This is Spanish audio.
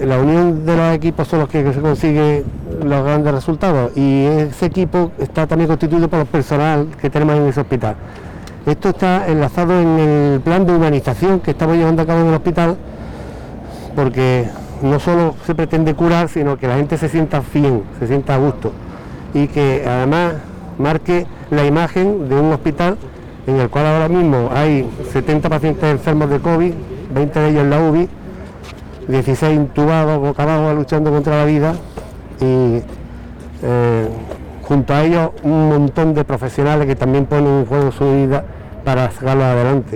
la unión de los equipos son los que se consigue los grandes resultados, y ese equipo está también constituido por el personal que tenemos en ese hospital. Esto está enlazado en el plan de humanización que estamos llevando a cabo en el hospital, porque no solo se pretende curar, sino que la gente se sienta bien, se sienta a gusto, y que además marque la imagen de un hospital en el cual ahora mismo hay 70 pacientes enfermos de COVID, 20 de ellos en la UBI, 16 intubados boca abajo luchando contra la vida, y junto a ellos un montón de profesionales que también ponen en juego su vida para sacarlos adelante.